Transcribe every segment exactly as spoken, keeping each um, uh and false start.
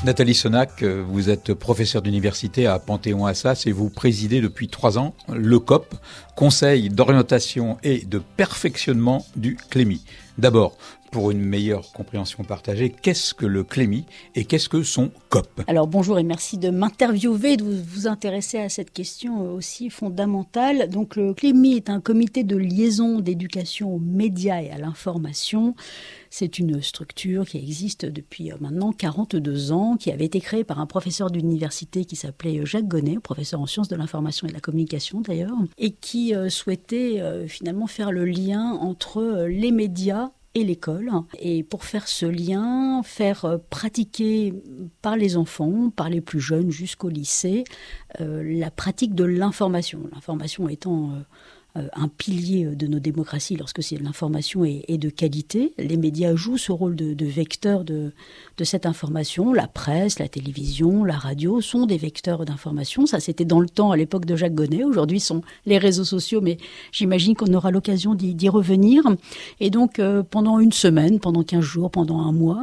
Nathalie Sonac, vous êtes professeure d'université à Panthéon-Assas et vous présidez depuis trois ans le C O P, Conseil d'orientation et de perfectionnement du Clémy. D'abord, pour une meilleure compréhension partagée, qu'est-ce que le Clémy et qu'est-ce que son C O P ? Alors bonjour et merci de m'interviewer et de vous, vous intéresser à cette question aussi fondamentale. Donc le Clémy est un comité de liaison d'éducation aux médias et à l'information. C'est une structure qui existe depuis maintenant quarante-deux ans, qui avait été créée par un professeur d'université qui s'appelait Jacques Gonnet, professeur en sciences de l'information et de la communication d'ailleurs, et qui euh, souhaitait euh, finalement faire le lien entre euh, les médias et l'école. Et pour faire ce lien, faire euh, pratiquer par les enfants, par les plus jeunes jusqu'au lycée, euh, la pratique de l'information. L'information étant euh, un pilier de nos démocraties lorsque c'est l'information est, est de qualité. Les médias jouent ce rôle de, de vecteur de, de cette information. La presse, la télévision, la radio sont des vecteurs d'information. Ça, c'était dans le temps, à l'époque de Jacques Gonnet. Aujourd'hui, ce sont les réseaux sociaux, mais j'imagine qu'on aura l'occasion d'y, d'y revenir. Et donc, euh, pendant une semaine, pendant quinze jours, pendant un mois,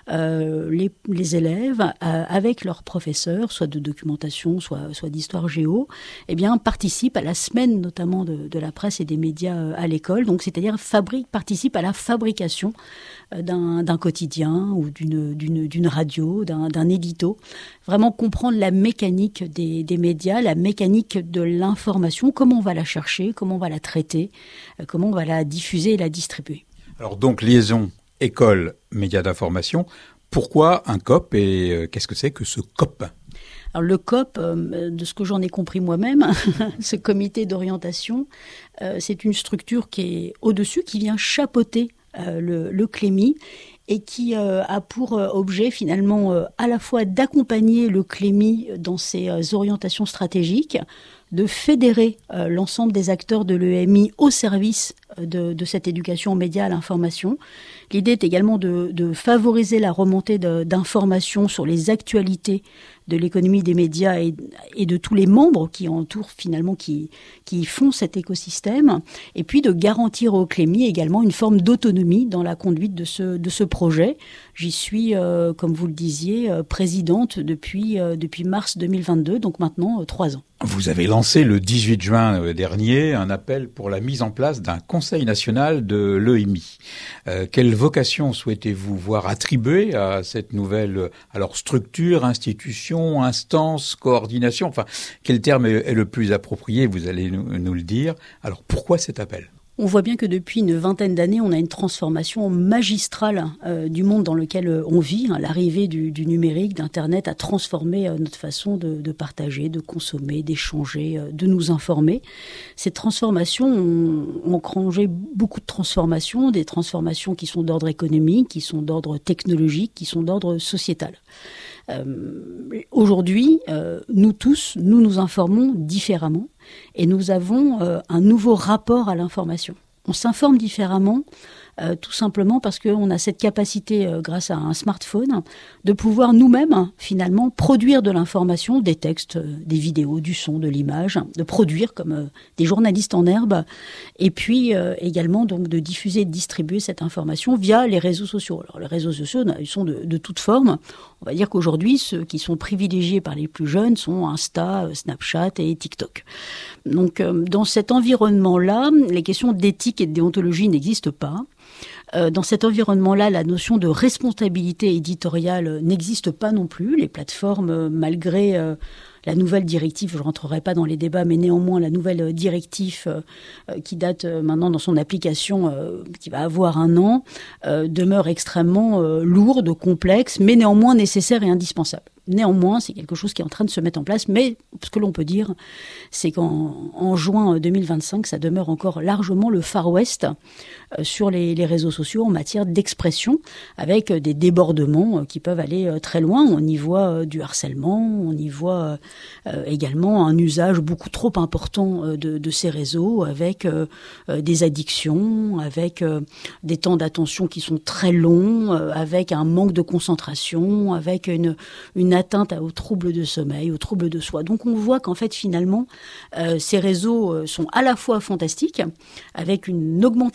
euh, les, les élèves, euh, avec leurs professeurs, soit de documentation, soit, soit d'histoire géo, eh bien, participent à la semaine, notamment de, de de la presse et des médias à l'école, donc c'est-à-dire fabrique, participe à la fabrication d'un, d'un quotidien ou d'une, d'une, d'une radio, d'un, d'un édito. Vraiment comprendre la mécanique des, des médias, la mécanique de l'information, comment on va la chercher, comment on va la traiter, comment on va la diffuser et la distribuer. Alors donc liaison école, médias d'information, pourquoi un C O P et euh, qu'est-ce que c'est que ce C O P ? Alors le C O P, euh, de ce que j'en ai compris moi-même, ce comité d'orientation, euh, c'est une structure qui est au-dessus, qui vient chapeauter euh, le, le Clémy et qui euh, a pour objet finalement euh, à la fois d'accompagner le Clémy dans ses euh, orientations stratégiques, de fédérer euh, l'ensemble des acteurs de l'E M I au service euh, de, de cette éducation aux médias, à l'information. L'idée est également de, de favoriser la remontée de, d'informations sur les actualités de l'économie des médias et, et de tous les membres qui entourent finalement, qui, qui font cet écosystème, et puis de garantir au Clémy également une forme d'autonomie dans la conduite de ce, de ce projet. J'y suis, euh, comme vous le disiez, euh, présidente depuis, euh, depuis mars deux mille vingt-deux, donc maintenant euh, trois ans. Vous avez lancé le dix-huit juin dernier un appel pour la mise en place d'un Conseil national de l'E M I. Euh, quelle vocation souhaitez-vous voir attribuée à cette nouvelle alors structure, institution, instance, coordination, enfin, quel terme est, est le plus approprié, vous allez nous, nous le dire. Alors, pourquoi cet appel ? On voit bien que depuis une vingtaine d'années, on a une transformation magistrale euh, du monde dans lequel euh, on vit. Hein. L'arrivée du, du numérique, d'Internet a transformé euh, notre façon de, de partager, de consommer, d'échanger, euh, de nous informer. Ces transformations ont, ont engrangé beaucoup de transformations, des transformations qui sont d'ordre économique, qui sont d'ordre technologique, qui sont d'ordre sociétal. Euh, aujourd'hui, euh, nous tous, nous nous informons différemment et nous avons euh, un nouveau rapport à l'information. On s'informe différemment, euh, tout simplement parce qu'on a cette capacité, euh, grâce à un smartphone, de pouvoir nous-mêmes, finalement, produire de l'information, des textes, euh, des vidéos, du son, de l'image, de produire comme euh, des journalistes en herbe, et puis euh, également donc de diffuser et de distribuer cette information via les réseaux sociaux. Alors les réseaux sociaux, ils sont de, de toutes formes. On va dire qu'aujourd'hui, ceux qui sont privilégiés par les plus jeunes sont Insta, Snapchat et TikTok. Donc, euh, dans cet environnement-là, les questions d'éthique et de déontologie n'existent pas. Euh, dans cet environnement-là, la notion de responsabilité éditoriale n'existe pas non plus. Les plateformes, euh, malgré euh, la nouvelle directive, je ne rentrerai pas dans les débats, mais néanmoins la nouvelle directive euh, qui date euh, maintenant dans son application, euh, qui va avoir un an, euh, demeure extrêmement euh, lourde, complexe, mais néanmoins nécessaire et indispensable. Néanmoins, c'est quelque chose qui est en train de se mettre en place, mais ce que l'on peut dire, c'est qu'en en juin deux mille vingt-cinq, ça demeure encore largement le Far West euh, sur les, les réseaux sociaux en matière d'expression, avec euh, des débordements euh, qui peuvent aller euh, très loin. On y voit euh, du harcèlement, on y voit euh, également un usage beaucoup trop important euh, de, de ces réseaux, avec euh, euh, des addictions, avec euh, des temps d'attention qui sont très longs, euh, avec un manque de concentration, avec une, une atteinte aux troubles de sommeil, aux troubles de soi. Donc on voit qu'en fait finalement euh, ces réseaux sont à la fois fantastiques, avec une augmentation hein,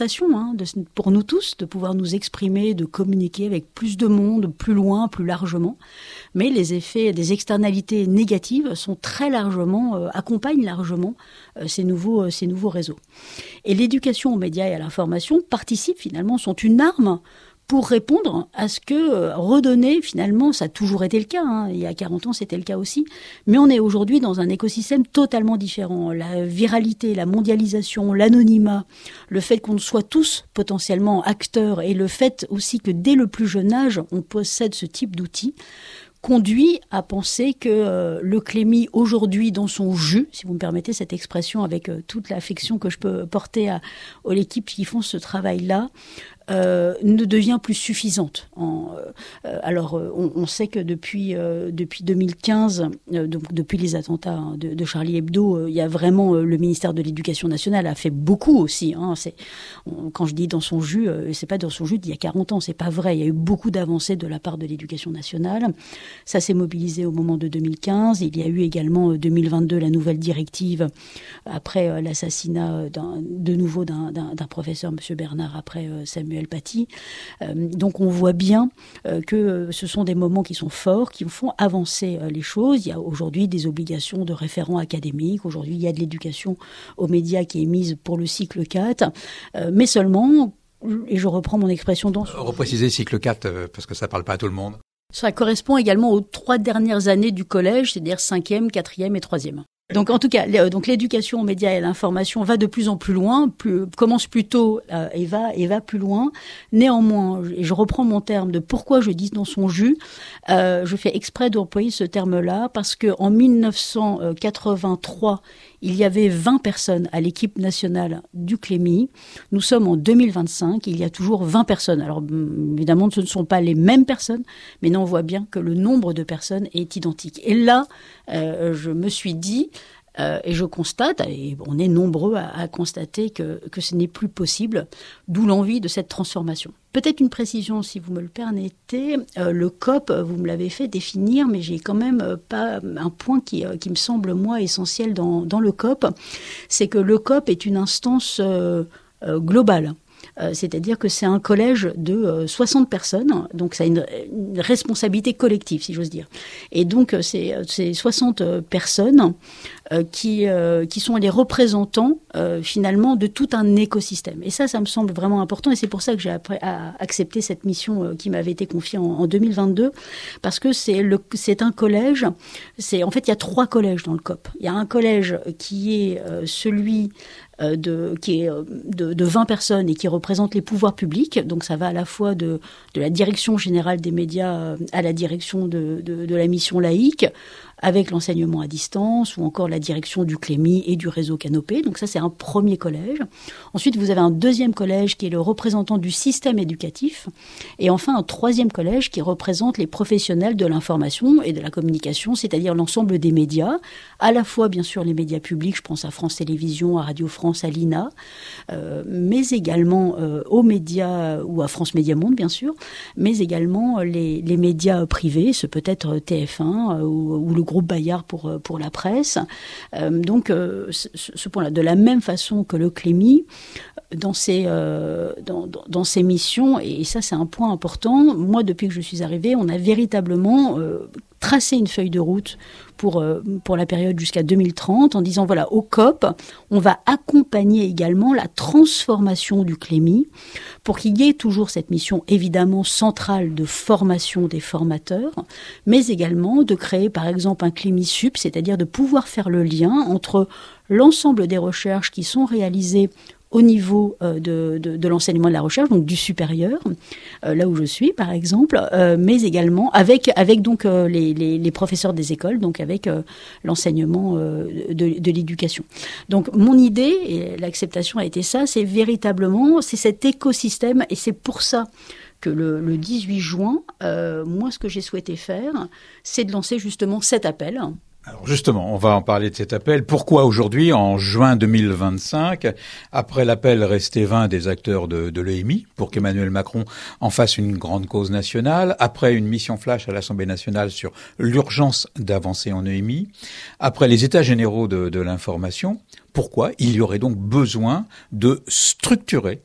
hein, de, pour nous tous, de pouvoir nous exprimer, de communiquer avec plus de monde, plus loin, plus largement. Mais les effets des externalités négatives sont très largement, euh, accompagnent largement euh, ces nouveaux, euh, ces nouveaux réseaux. Et l'éducation aux médias et à l'information participe finalement, sont une arme pour répondre à ce que euh, redonner, finalement, ça a toujours été le cas, hein, il y a quarante ans c'était le cas aussi, mais on est aujourd'hui dans un écosystème totalement différent. La viralité, la mondialisation, l'anonymat, le fait qu'on soit tous potentiellement acteurs et le fait aussi que dès le plus jeune âge, on possède ce type d'outils, conduit à penser que euh, le Clémy, aujourd'hui, dans son jus, si vous me permettez cette expression avec euh, toute l'affection que je peux porter à, aux équipes qui font ce travail-là, Euh, ne devient plus suffisante. En, euh, alors, euh, on, on sait que depuis euh, depuis deux mille quinze, euh, donc depuis les attentats hein, de, de Charlie Hebdo, euh, il y a vraiment euh, le ministère de l'Éducation nationale a fait beaucoup aussi. Hein, c'est, on, quand je dis dans son jus, euh, c'est pas dans son jus d'il y a quarante ans, c'est pas vrai. Il y a eu beaucoup d'avancées de la part de l'Éducation nationale. Ça s'est mobilisé au moment de deux mille quinze. Il y a eu également euh, deux mille vingt-deux la nouvelle directive après euh, l'assassinat d'un, de nouveau d'un, d'un, d'un professeur, Monsieur Bernard, après euh, Samuel Paty. Euh, donc on voit bien euh, que ce sont des moments qui sont forts, qui font avancer euh, les choses. Il y a aujourd'hui des obligations de référents académiques. Aujourd'hui, il y a de l'éducation aux médias qui est mise pour le cycle quatre. Euh, mais seulement, et je reprends mon expression dans... Repréciser cycle quatre, euh, parce que ça ne parle pas à tout le monde. Ça correspond également aux trois dernières années du collège, c'est-à-dire cinquième, quatrième et troisième. Donc en tout cas, donc l'éducation aux médias et à l'information va de plus en plus loin, plus, commence plus tôt euh, et va et va plus loin. Néanmoins, et je reprends mon terme de pourquoi je dis dans son jus, euh, je fais exprès d'employer ce terme-là parce que en mille neuf cent quatre-vingt-trois, il y avait vingt personnes à l'équipe nationale du Clémy. Nous sommes en deux mille vingt-cinq, il y a toujours vingt personnes. Alors évidemment, ce ne sont pas les mêmes personnes, mais on voit bien que le nombre de personnes est identique. Et là, euh, je me suis dit, euh, et je constate, et on est nombreux à, à constater que, que ce n'est plus possible, d'où l'envie de cette transformation. Peut-être une précision, si vous me le permettez. Euh, le C O P, vous me l'avez fait définir, mais j'ai quand même euh, pas un point qui, euh, qui me semble, moi, essentiel dans, dans le C O P. C'est que le C O P est une instance euh, euh, globale. Euh, c'est-à-dire que c'est un collège de euh, soixante personnes, donc ça a une, une responsabilité collective, si j'ose dire. Et donc, c'est, c'est soixante personnes euh, qui, euh, qui sont les représentants, euh, finalement, de tout un écosystème. Et ça, ça me semble vraiment important, et c'est pour ça que j'ai après, à, accepté cette mission euh, qui m'avait été confiée en, en deux mille vingt-deux, parce que c'est, le, c'est un collège, c'est, en fait, il y a trois collèges dans le C O P. Il y a un collège qui est euh, celui... De, qui est de, de vingt personnes et qui représente les pouvoirs publics. Donc ça va à la fois de, de la direction générale des médias à la direction de, de, de la mission laïque, avec l'enseignement à distance ou encore la direction du Clémy et du réseau Canopé. Donc ça, c'est un premier collège. Ensuite, vous avez un deuxième collège qui est le représentant du système éducatif. Et enfin, un troisième collège qui représente les professionnels de l'information et de la communication, c'est-à-dire l'ensemble des médias, à la fois, bien sûr, les médias publics, je pense à France Télévisions, à Radio France, à l'I N A, euh, mais également euh, aux médias, ou à France Média Monde, bien sûr, mais également les, les médias privés, ce peut être T F un euh, ou, ou le groupe Bayard pour, pour la presse. Euh, donc, euh, ce, ce point-là, de la même façon que le Clémy, dans ses, euh, dans, dans, dans ses missions, et ça c'est un point important, moi depuis que je suis arrivée, on a véritablement euh, tracé une feuille de route pour, euh, pour la période jusqu'à deux mille trente, en disant voilà, au C O P, on va accompagner également la transformation du Clémy pour qu'il y ait toujours cette mission évidemment centrale de formation des formateurs, mais également de créer par exemple un Clémy Sup, c'est-à-dire de pouvoir faire le lien entre l'ensemble des recherches qui sont réalisées au niveau euh, de, de, de l'enseignement et de la recherche, donc du supérieur, euh, là où je suis par exemple, euh, mais également avec, avec donc euh, les, les, les professeurs des écoles, donc avec euh, l'enseignement euh, de, de l'éducation. Donc mon idée, et l'acceptation a été ça, c'est véritablement, c'est cet écosystème, et c'est pour ça que le, le dix-huit juin, euh, moi ce que j'ai souhaité faire, c'est de lancer justement cet appel. Alors justement, on va en parler de cet appel. Pourquoi aujourd'hui, en juin deux mille vingt-cinq, après l'appel resté vain des acteurs de, de l'E M I, pour qu'Emmanuel Macron en fasse une grande cause nationale, après une mission flash à l'Assemblée nationale sur l'urgence d'avancer en E M I, après les états généraux de, de l'information, pourquoi il y aurait donc besoin de structurer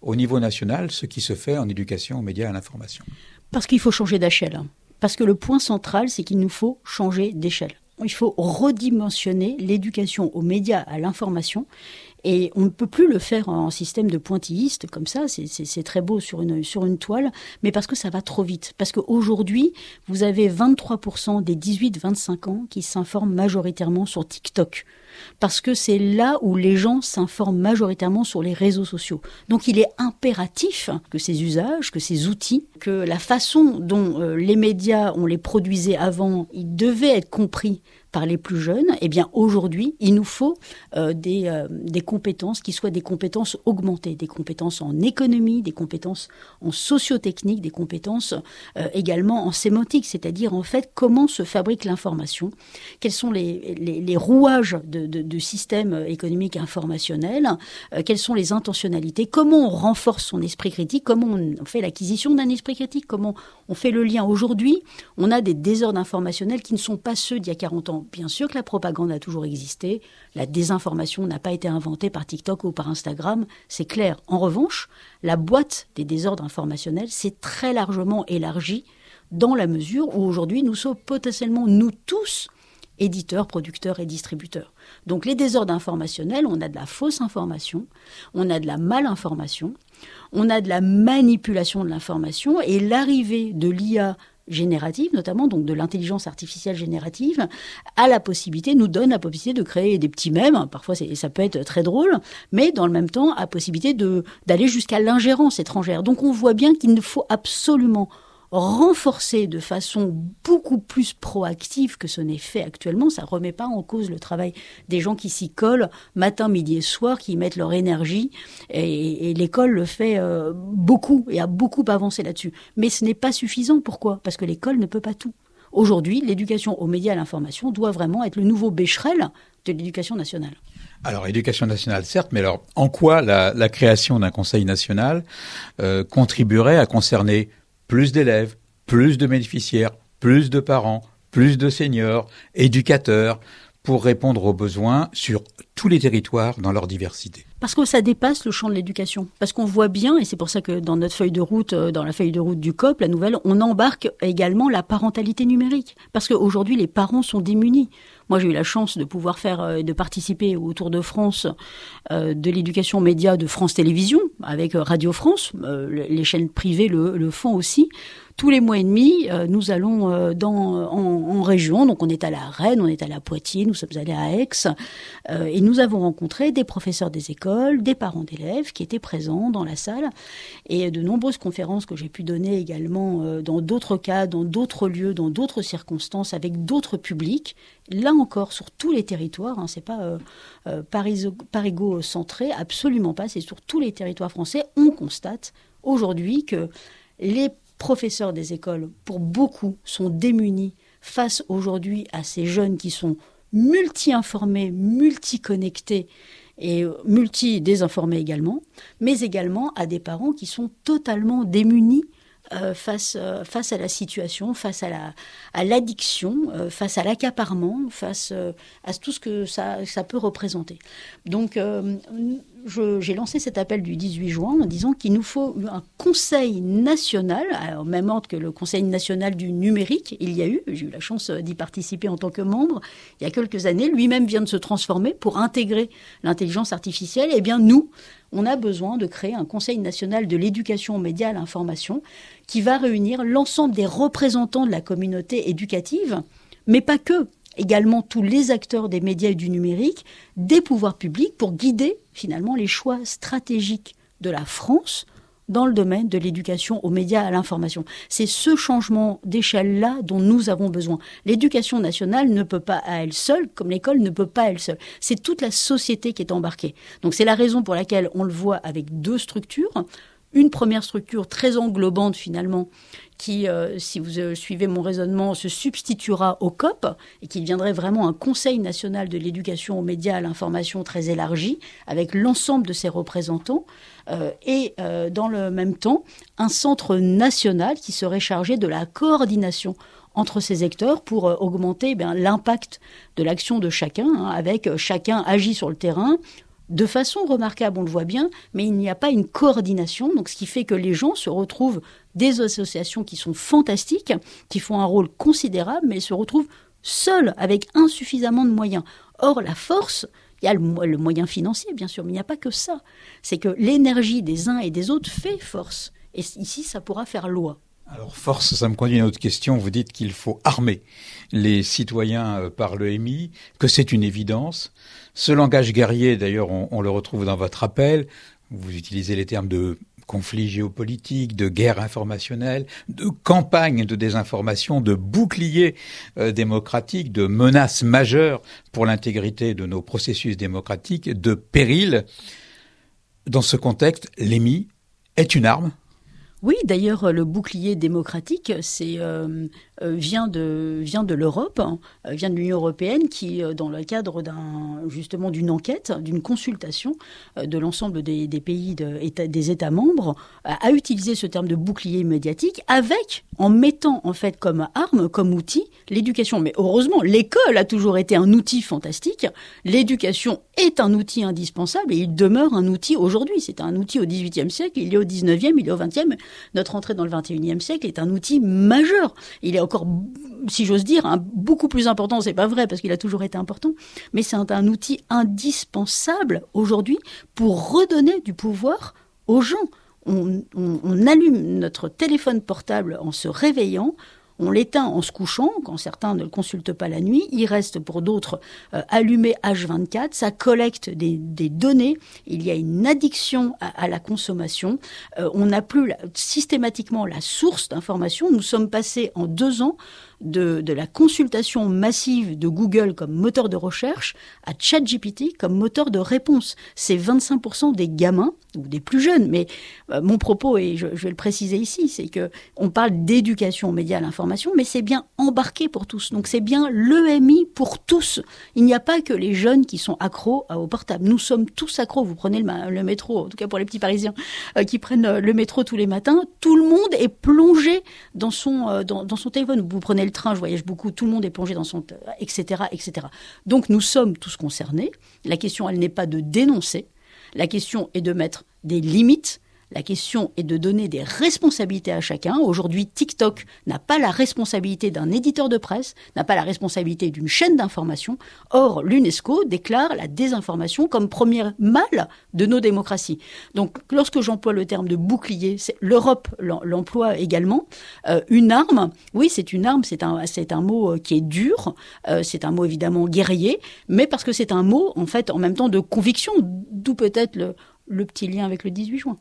au niveau national ce qui se fait en éducation aux médias et à l'information? Parce qu'il faut changer d'échelle. Parce que le point central, c'est qu'il nous faut changer d'échelle. Il faut redimensionner l'éducation aux médias, à l'information. Et on ne peut plus le faire en système de pointilliste comme ça, c'est, c'est, c'est très beau sur une, sur une toile, mais parce que ça va trop vite. Parce qu'aujourd'hui, vous avez vingt-trois pour cent des dix-huit vingt-cinq ans qui s'informent majoritairement sur TikTok. Parce que c'est là où les gens s'informent majoritairement sur les réseaux sociaux. Donc il est impératif que ces usages, que ces outils, que la façon dont euh, les médias, on les produisait avant, ils devaient être compris par les plus jeunes, eh bien aujourd'hui, il nous faut euh, des, euh, des compétences qui soient des compétences augmentées, des compétences en économie, des compétences en sociotechnique, des compétences euh, également en sémantique, c'est-à-dire en fait comment se fabrique l'information, quels sont les, les, les rouages de, de, de système économique informationnel, euh, quelles sont les intentionnalités, comment on renforce son esprit critique, comment on fait l'acquisition d'un esprit critique, comment on fait le lien. Aujourd'hui, on a des désordres informationnels qui ne sont pas ceux d'il y a quarante ans. Bien sûr que la propagande a toujours existé, la désinformation n'a pas été inventée par TikTok ou par Instagram, c'est clair. En revanche, la boîte des désordres informationnels s'est très largement élargie dans la mesure où aujourd'hui nous sommes potentiellement, nous tous, éditeurs, producteurs et distributeurs. Donc les désordres informationnels, on a de la fausse information, on a de la malinformation, on a de la manipulation de l'information et l'arrivée de l'I A générative, notamment donc de l'intelligence artificielle générative, a la possibilité, nous donne la possibilité de créer des petits mèmes, parfois c'est, ça peut être très drôle, mais dans le même temps, a la possibilité de, d'aller jusqu'à l'ingérence étrangère. Donc on voit bien qu'il ne faut absolument renforcer de façon beaucoup plus proactive que ce n'est fait actuellement. Ça ne remet pas en cause le travail des gens qui s'y collent matin, midi et soir, qui mettent leur énergie. Et, et l'école le fait euh, beaucoup et a beaucoup avancé là-dessus. Mais ce n'est pas suffisant. Pourquoi ? Parce que l'école ne peut pas tout. Aujourd'hui, l'éducation aux médias et à l'information doit vraiment être le nouveau Becherel de l'éducation nationale. Alors, éducation nationale, certes, mais alors, en quoi la, la création d'un conseil national euh, contribuerait à concerner plus d'élèves, plus de bénéficiaires, plus de parents, plus de seniors, éducateurs, pour répondre aux besoins sur tous les territoires dans leur diversité? Parce que ça dépasse le champ de l'éducation. Parce qu'on voit bien, et c'est pour ça que dans notre feuille de route, dans la feuille de route du C O P, la nouvelle, on embarque également la parentalité numérique. Parce qu'aujourd'hui, les parents sont démunis. Moi, j'ai eu la chance de pouvoir faire, de participer au Tour de France euh, de l'éducation média de France Télévisions, avec Radio France. Euh, les chaînes privées le, le font aussi. Tous les mois et demi, euh, nous allons euh, dans, en, en région. Donc, on est allé à Rennes, on est allé à Poitiers, nous sommes allés à Aix. Euh, et nous avons rencontré des professeurs des écoles, des parents d'élèves qui étaient présents dans la salle. Et de nombreuses conférences que j'ai pu donner également euh, dans d'autres cas, dans d'autres lieux, dans d'autres circonstances, avec d'autres publics. Là encore, sur tous les territoires, hein, c'est pas euh, euh, parigo-centré, absolument pas, c'est sur tous les territoires français. On constate aujourd'hui que les professeurs des écoles, pour beaucoup, sont démunis face aujourd'hui à ces jeunes qui sont multi-informés, multi-connectés et multi-désinformés également, mais également à des parents qui sont totalement démunis Euh, face, euh, face à la situation, face à, la, à l'addiction, euh, face à l'accaparement, face euh, à tout ce que ça, ça peut représenter. Donc, euh, je, j'ai lancé cet appel du dix-huit juin en disant qu'il nous faut un conseil national, au même ordre que le conseil national du numérique, il y a eu, j'ai eu la chance d'y participer en tant que membre, il y a quelques années, lui-même vient de se transformer pour intégrer l'intelligence artificielle. Eh bien, nous, on a besoin de créer un conseil national de l'éducation aux médias et à l'information qui va réunir l'ensemble des représentants de la communauté éducative, mais pas que, également tous les acteurs des médias et du numérique, des pouvoirs publics pour guider finalement les choix stratégiques de la France dans le domaine de l'éducation aux médias et à l'information. C'est ce changement d'échelle-là dont nous avons besoin. L'éducation nationale ne peut pas à elle seule, comme l'école ne peut pas à elle seule. C'est toute la société qui est embarquée. Donc c'est la raison pour laquelle on le voit avec deux structures. Une première structure très englobante finalement, qui, euh, si vous euh, suivez mon raisonnement, se substituera au C O P et qui deviendrait vraiment un Conseil national de l'éducation aux médias et à l'information très élargi, avec l'ensemble de ses représentants, euh, et euh, dans le même temps, un centre national qui serait chargé de la coordination entre ces acteurs pour euh, augmenter eh bien, l'impact de l'action de chacun, hein, avec euh, chacun agit sur le terrain, de façon remarquable, on le voit bien, mais il n'y a pas une coordination. Donc, ce qui fait que les gens se retrouvent, des associations qui sont fantastiques, qui font un rôle considérable, mais se retrouvent seuls, avec insuffisamment de moyens. Or, la force, il y a le, le moyen financier, bien sûr, mais il n'y a pas que ça. C'est que l'énergie des uns et des autres fait force. Et ici, ça pourra faire loi. Alors force, ça me conduit à une autre question. Vous dites qu'il faut armer les citoyens par l'E M I, que c'est une évidence. Ce langage guerrier, d'ailleurs, on, on le retrouve dans votre appel. Vous utilisez les termes de conflit géopolitique, de guerre informationnelle, de campagne de désinformation, de bouclier euh, démocratique, de menaces majeures pour l'intégrité de nos processus démocratiques, de péril. Dans ce contexte, l'E M I est une arme. Oui, d'ailleurs, le bouclier démocratique, c'est euh, vient de vient de l'Europe, hein, vient de l'Union européenne, qui, dans le cadre d'un justement d'une enquête, d'une consultation de l'ensemble des, des pays de, des États membres, a utilisé ce terme de bouclier médiatique, avec en mettant en fait comme arme, comme outil, l'éducation. Mais heureusement, l'école a toujours été un outil fantastique. L'éducation est un outil indispensable et il demeure un outil aujourd'hui. C'est un outil au dix-huitième siècle, il est au dix-neuvième, il est au vingtième. Notre entrée dans le vingt et unième siècle est un outil majeur. Il est encore, si j'ose dire, un, beaucoup plus important. C'est pas vrai parce qu'il a toujours été important, mais c'est un, un outil indispensable aujourd'hui pour redonner du pouvoir aux gens. On, on, on allume notre téléphone portable en se réveillant. On l'éteint en se couchant, quand certains ne le consultent pas la nuit. Il reste pour d'autres euh, allumé H vingt-quatre. Ça collecte des, des données. Il y a une addiction à, à la consommation. Euh, on n'a plus la, systématiquement la source d'information. Nous sommes passés en deux ans de, de la consultation massive de Google comme moteur de recherche à ChatGPT comme moteur de réponse. C'est vingt-cinq pour cent des gamins, ou des plus jeunes, mais euh, mon propos, et je, je vais le préciser ici, c'est que on parle d'éducation aux médias à l'information, mais c'est bien embarqué pour tous. Donc c'est bien l'E M I pour tous. Il n'y a pas que les jeunes qui sont accros au portable. Nous sommes tous accros. Vous prenez le, le métro, en tout cas pour les petits Parisiens euh, qui prennent euh, le métro tous les matins, tout le monde est plongé dans son, euh, dans, dans son téléphone. Vous prenez le train, je voyage beaucoup, tout le monde est plongé dans son... et cetera, et cetera. Donc nous sommes tous concernés. La question, elle n'est pas de dénoncer. La question est de mettre des limites. La question est de donner des responsabilités à chacun. Aujourd'hui, TikTok n'a pas la responsabilité d'un éditeur de presse, n'a pas la responsabilité d'une chaîne d'information. Or, l'UNESCO déclare la désinformation comme premier mal de nos démocraties. Donc, lorsque j'emploie le terme de bouclier, c'est, l'Europe l'emploie également. Euh, une arme, oui, c'est une arme, c'est un, c'est un mot qui est dur, euh, c'est un mot évidemment guerrier, mais parce que c'est un mot, en fait, en même temps de conviction, d'où peut-être le, le petit lien avec le dix-huit juin.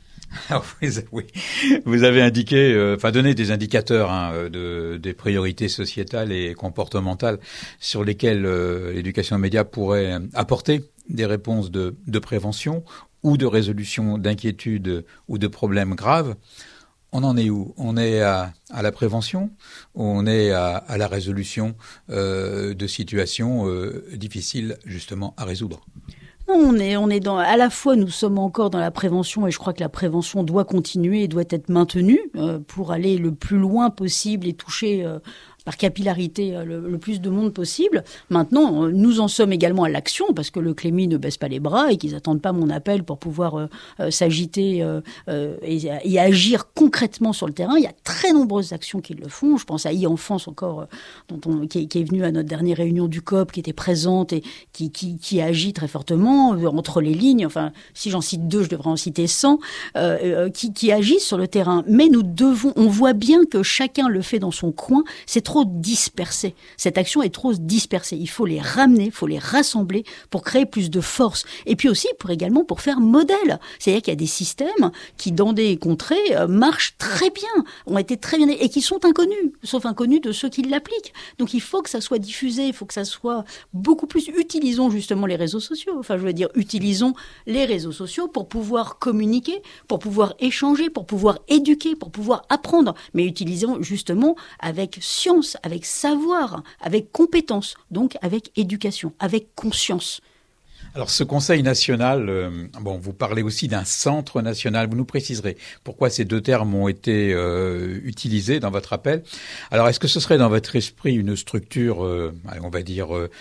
Ah oui, oui, vous avez indiqué, euh, enfin donné des indicateurs hein, de des priorités sociétales et comportementales sur lesquelles euh, l'éducation aux médias pourrait apporter des réponses de, de prévention ou de résolution d'inquiétudes ou de problèmes graves. On en est où? On est à, à la prévention ou on est à, à la résolution euh, de situations euh, difficiles justement à résoudre? Non, on est, on est dans, à la fois, nous sommes encore dans la prévention et je crois que la prévention doit continuer et doit être maintenue euh, pour aller le plus loin possible et toucher euh, par capillarité le, le plus de monde possible. Maintenant, nous en sommes également à l'action parce que le Clémy ne baisse pas les bras et qu'ils n'attendent pas mon appel pour pouvoir euh, euh, s'agiter euh, euh, et, et agir concrètement sur le terrain. Il y a très nombreuses actions qui le font. Je pense à e-enfance encore, euh, dont on, qui, qui est venue à notre dernière réunion du C O P, qui était présente et qui, qui, qui agit très fortement euh, entre les lignes. Enfin, si j'en cite deux, je devrais en citer cent, euh, euh, qui, qui agissent sur le terrain. Mais nous devons, on voit bien que chacun le fait dans son coin. C'est trop dispersé. Cette action est trop dispersée. Il faut les ramener, il faut les rassembler pour créer plus de force. Et puis aussi, pour également pour faire modèle. C'est-à-dire qu'il y a des systèmes qui, dans des contrées, euh, marchent très bien, ont été très bien, et qui sont inconnus, sauf inconnus de ceux qui l'appliquent. Donc il faut que ça soit diffusé, il faut que ça soit beaucoup plus. Utilisons justement les réseaux sociaux. Enfin, je veux dire, utilisons les réseaux sociaux pour pouvoir communiquer, pour pouvoir échanger, pour pouvoir éduquer, pour pouvoir apprendre. Mais utilisons justement avec science, avec savoir, avec compétence, donc avec éducation, avec conscience. Alors ce Conseil national, euh, bon, vous parlez aussi d'un centre national. Vous nous préciserez pourquoi ces deux termes ont été euh, utilisés dans votre appel. Alors est-ce que ce serait dans votre esprit une structure, euh, on va dire, euh,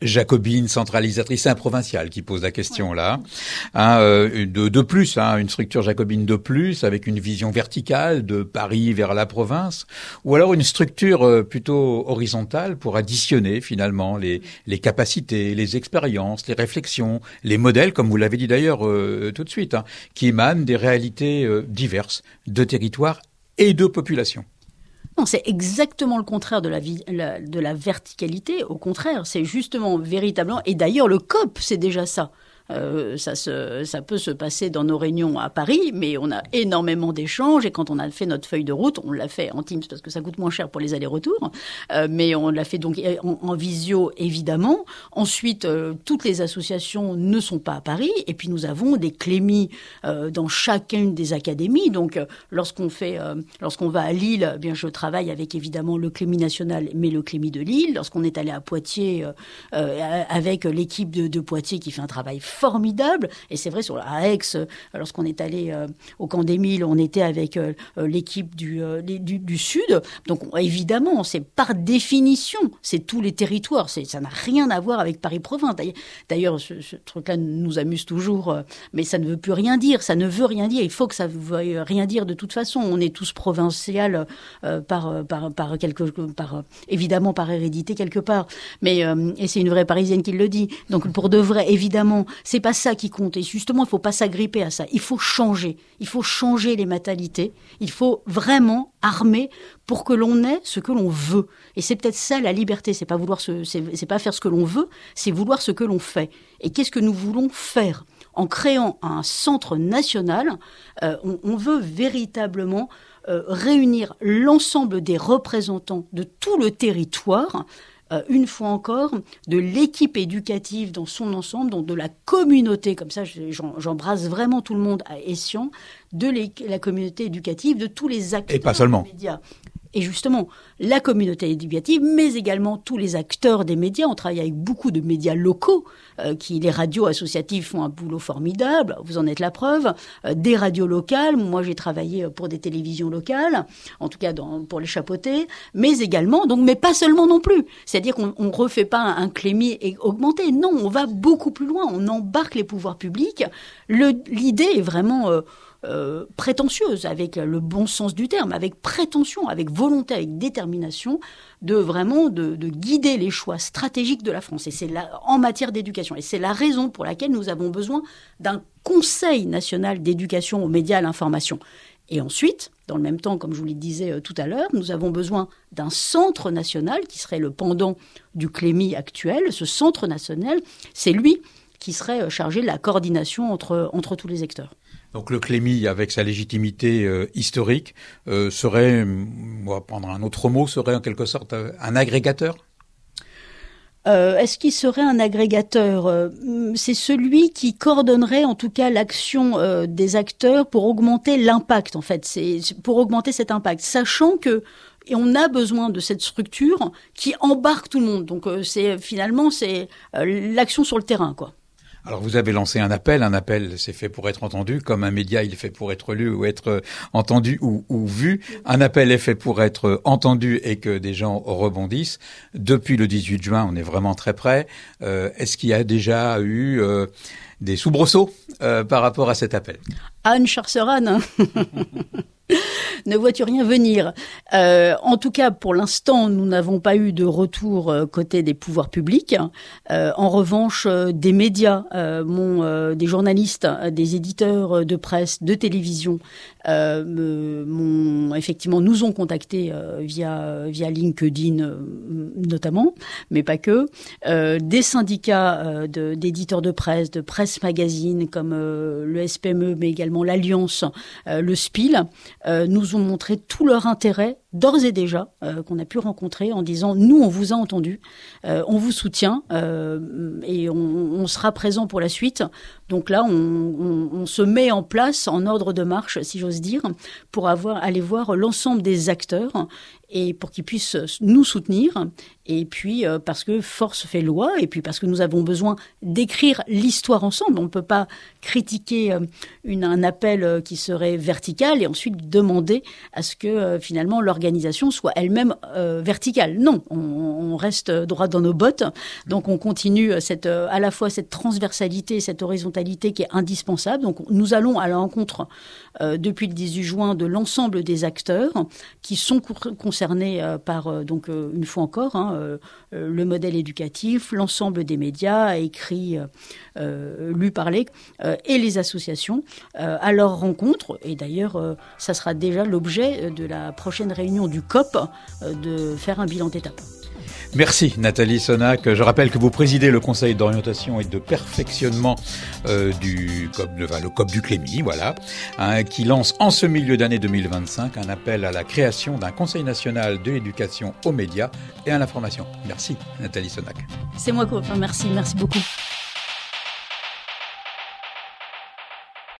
jacobine, centralisatrice, c'est un provincial qui pose la question là. Hein, euh, de, de plus, hein, une structure jacobine de plus, avec une vision verticale de Paris vers la province, ou alors une structure euh, plutôt horizontale pour additionner finalement les, les capacités, les expériences, les réflexions, les modèles, comme vous l'avez dit d'ailleurs euh, tout de suite, hein, qui émanent des réalités euh, diverses de territoires et de populations. Non, c'est exactement le contraire de la, vie, la, de la verticalité. Au contraire, c'est justement véritablement... Et d'ailleurs, le C O P, c'est déjà ça. Euh, ça, se, ça peut se passer dans nos réunions à Paris, mais on a énormément d'échanges et quand on a fait notre feuille de route, on l'a fait en Teams parce que ça coûte moins cher pour les allers-retours, euh, mais on l'a fait donc en, en visio évidemment. Ensuite, euh, toutes les associations ne sont pas à Paris et puis nous avons des clémies euh, dans chacune des académies. Donc, euh, lorsqu'on fait, euh, lorsqu'on va à Lille, eh bien je travaille avec évidemment le clémy national, mais le clémy de Lille. Lorsqu'on est allé à Poitiers, euh, euh, avec l'équipe de, de Poitiers qui fait un travail formidable, et c'est vrai sur à Aix, lorsqu'on est allé euh, au camp d'Émile, on était avec euh, l'équipe du, euh, du, du Sud, donc évidemment, c'est par définition, c'est tous les territoires, c'est, ça n'a rien à voir avec Paris-Province. D'ailleurs, ce, ce truc-là nous amuse toujours, euh, mais ça ne veut plus rien dire, ça ne veut rien dire, il faut que ça ne veuille rien dire de toute façon, on est tous provincial euh, par, par, par, quelque, par, évidemment par hérédité quelque part, mais, euh, et c'est une vraie Parisienne qui le dit, donc pour de vrai, évidemment, c'est pas ça qui compte. Et justement, il faut pas s'agripper à ça. Il faut changer. Il faut changer les mentalités. Il faut vraiment armer pour que l'on ait ce que l'on veut. Et c'est peut-être ça la liberté. C'est pas vouloir ce, c'est, c'est pas faire ce que l'on veut, c'est vouloir ce que l'on fait. Et qu'est-ce que nous voulons faire? En créant un centre national, euh, on, on veut véritablement euh, réunir l'ensemble des représentants de tout le territoire. Euh, une fois encore, de l'équipe éducative dans son ensemble, donc de la communauté, comme ça j'en, j'embrasse vraiment tout le monde à Essian, de la communauté éducative, de tous les acteurs et pas seulement. des médias. Et justement, la communauté éducative, mais également tous les acteurs des médias. On travaille avec beaucoup de médias locaux, euh, qui les radios associatives font un boulot formidable, vous en êtes la preuve. Euh, des radios locales, moi j'ai travaillé pour des télévisions locales, en tout cas dans, pour les chapeauter, mais également, donc, mais pas seulement non plus. C'est-à-dire qu'on ne refait pas un, un clémy augmenté, non, on va beaucoup plus loin, on embarque les pouvoirs publics. Le, l'idée est vraiment... Euh, Euh, prétentieuse, avec le bon sens du terme, avec prétention, avec volonté, avec détermination, de vraiment de, de guider les choix stratégiques de la France. Et c'est là, en matière d'éducation. Et c'est la raison pour laquelle nous avons besoin d'un Conseil national d'éducation aux médias et à l'information. Et ensuite, dans le même temps, comme je vous le disais tout à l'heure, nous avons besoin d'un centre national qui serait le pendant du clémy actuel. Ce centre national, c'est lui qui serait chargé de la coordination entre, entre tous les acteurs. Donc le clémy, avec sa légitimité euh, historique, euh, serait, on va prendre un autre mot, serait en quelque sorte un agrégateur ? Euh, est-ce qu'il serait un agrégateur ? euh, C'est celui qui coordonnerait en tout cas l'action euh, des acteurs pour augmenter l'impact, en fait. C'est pour augmenter cet impact, sachant que et on a besoin de cette structure qui embarque tout le monde. Donc euh, c'est finalement c'est euh, l'action sur le terrain, quoi. Alors vous avez lancé un appel, un appel c'est fait pour être entendu, comme un média il est fait pour être lu ou être entendu ou, ou vu. Un appel est fait pour être entendu et que des gens rebondissent. Depuis le dix-huit juin, on est vraiment très près. Euh, est-ce qu'il y a déjà eu euh, des soubresauts euh, par rapport à cet appel ? Anne Charceran. Ne vois-tu rien venir ? euh, En tout cas, pour l'instant, nous n'avons pas eu de retour euh, côté des pouvoirs publics. Euh, en revanche, euh, des médias, euh, mon, euh, des journalistes, euh, des éditeurs de presse, de télévision, euh, me, mon, effectivement, nous ont contactés euh, via via LinkedIn euh, notamment, mais pas que. Euh, des syndicats euh, de, d'éditeurs de presse, de presse magazine comme euh, le S P M E, mais également l'Alliance, euh, le S P I L. Euh, nous ont montré tout leur intérêt, d'ores et déjà, euh, qu'on a pu rencontrer en disant « Nous, on vous a entendu, euh, on vous soutient euh, et on, on sera présent pour la suite ». Donc là, on, on, on se met en place, en ordre de marche, si j'ose dire, pour avoir, aller voir l'ensemble des acteurs et pour qu'ils puissent nous soutenir. Et puis euh, parce que force fait loi, et puis parce que nous avons besoin d'écrire l'histoire ensemble. On ne peut pas critiquer euh, une, un appel euh, qui serait vertical et ensuite demander à ce que euh, finalement l'organisation soit elle-même euh, verticale. Non, on, on reste droit dans nos bottes. Donc on continue cette, euh, à la fois cette transversalité, cette horizontalité qui est indispensable. Donc nous allons à l'encontre euh, depuis le dix-huit juin de l'ensemble des acteurs qui sont co- concernés euh, par, euh, donc euh, une fois encore, hein, Euh, euh, le modèle éducatif, l'ensemble des médias, écrits, euh, lus, parlés, euh, et les associations euh, à leur rencontre. Et d'ailleurs, euh, ça sera déjà l'objet de la prochaine réunion du C O P, euh, de faire un bilan d'étape. Merci Nathalie Sonac. Je rappelle que vous présidez le Conseil d'orientation et de perfectionnement euh, du C O P, enfin, le C O P du Clémy, voilà, hein, qui lance en ce milieu d'année deux mille vingt-cinq un appel à la création d'un Conseil national de l'éducation aux médias et à l'information. Merci Nathalie Sonac. C'est moi qui, enfin, merci, merci beaucoup.